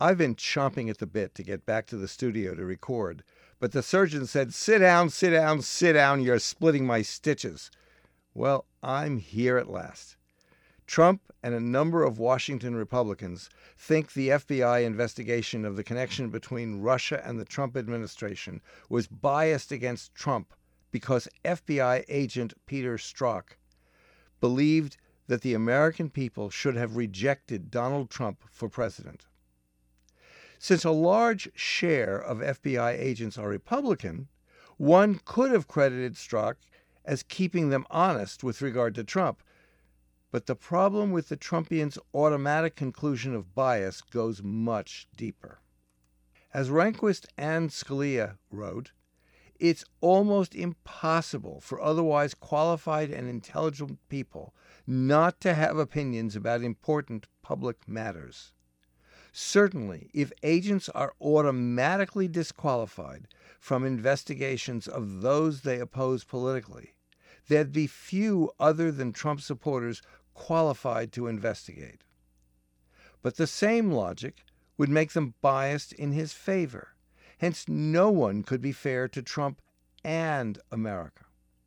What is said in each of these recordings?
I've been chomping at the bit to get back to the studio to record, but the surgeon said, "Sit down, sit down, sit down, you're splitting my stitches." Well, I'm here at last. Trump and a number of Washington Republicans think the FBI investigation of the connection between Russia and the Trump administration was biased against Trump because FBI agent Peter Strzok believed that the American people should have rejected Donald Trump for president. Since a large share of FBI agents are Republican, one could have credited Strzok as keeping them honest with regard to Trump. But the problem with the Trumpians' automatic conclusion of bias goes much deeper. As Rehnquist and Scalia wrote, it's almost impossible for otherwise qualified and intelligent people not to have opinions about important public matters. Certainly, if agents are automatically disqualified from investigations of those they oppose politically, there'd be few other than Trump supporters qualified to investigate. But the same logic would make them biased in his favor. Hence, no one could be fair to Trump and America.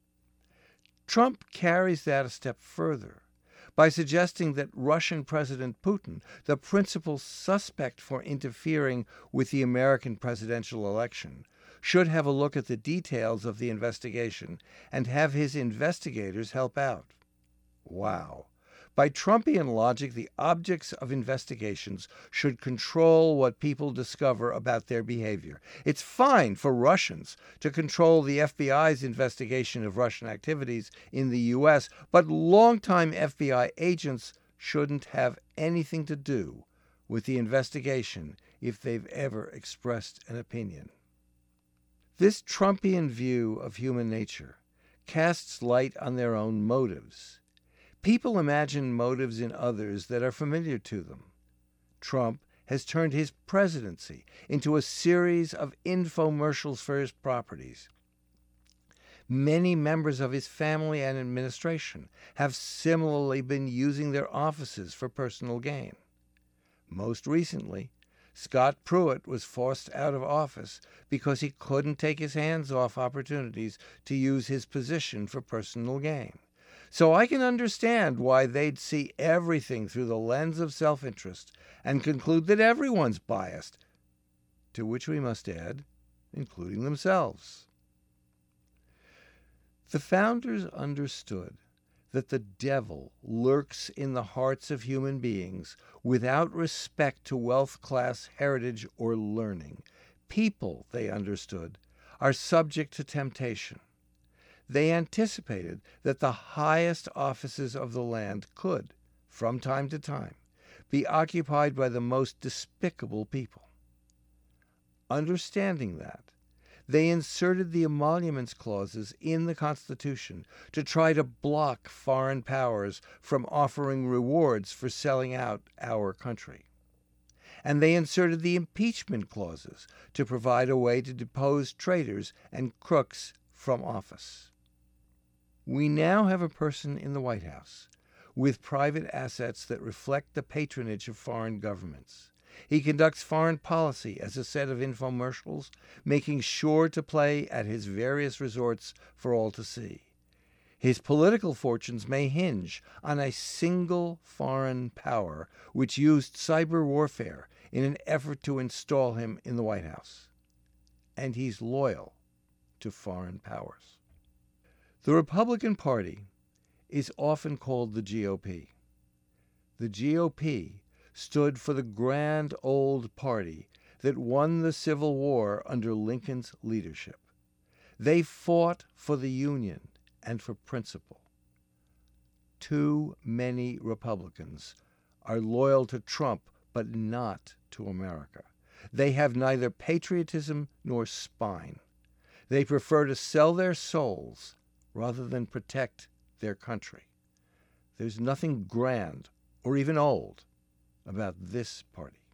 Trump carries that a step further by suggesting that Russian President Putin, the principal suspect for interfering with the American presidential election, should have a look at the details of the investigation and have his investigators help out. Wow. By Trumpian logic, the objects of investigations should control what people discover about their behavior. It's fine for Russians to control the FBI's investigation of Russian activities in the U.S., but longtime FBI agents shouldn't have anything to do with the investigation if they've ever expressed an opinion. This Trumpian view of human nature casts light on their own motives. People imagine motives in others that are familiar to them. Trump has turned his presidency into a series of infomercials for his properties. Many members of his family and administration have similarly been using their offices for personal gain. Most recently, Scott Pruitt was forced out of office because he couldn't take his hands off opportunities to use his position for personal gain. So I can understand why they'd see everything through the lens of self-interest and conclude that everyone's biased, to which we must add, including themselves. The founders understood that the devil lurks in the hearts of human beings without respect to wealth, class, heritage, or learning. People, they understood, are subject to temptation. They anticipated that the highest offices of the land could, from time to time, be occupied by the most despicable people. Understanding that, they inserted the emoluments clauses in the Constitution to try to block foreign powers from offering rewards for selling out our country. And they inserted the impeachment clauses to provide a way to depose traitors and crooks from office. We now have a person in the White House with private assets that reflect the patronage of foreign governments. He conducts foreign policy as a set of infomercials, making sure to play at his various resorts for all to see. His political fortunes may hinge on a single foreign power which used cyber warfare in an effort to install him in the White House. And he's loyal to foreign powers. The Republican Party is often called the GOP. The GOP stood for the grand old party that won the Civil War under Lincoln's leadership. They fought for the Union and for principle. Too many Republicans are loyal to Trump, but not to America. They have neither patriotism nor spine. They prefer to sell their souls rather than protect their country. There's nothing grand or even old about this party.